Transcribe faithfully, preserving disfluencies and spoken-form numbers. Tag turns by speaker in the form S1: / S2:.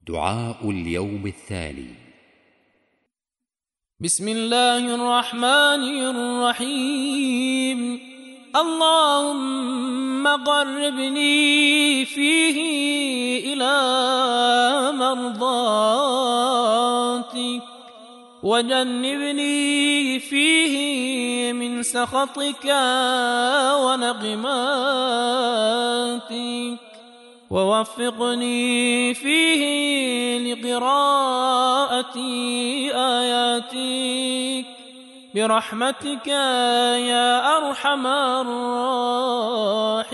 S1: دعاء اليوم الثاني.
S2: بسم الله الرحمن الرحيم. اللهم قربني فيه إلى مرضاتك وجنبني فيه من سخطك ونقماتك ووفقني فيه لقراءة آياتك برحمتك يا أرحم الراحمين.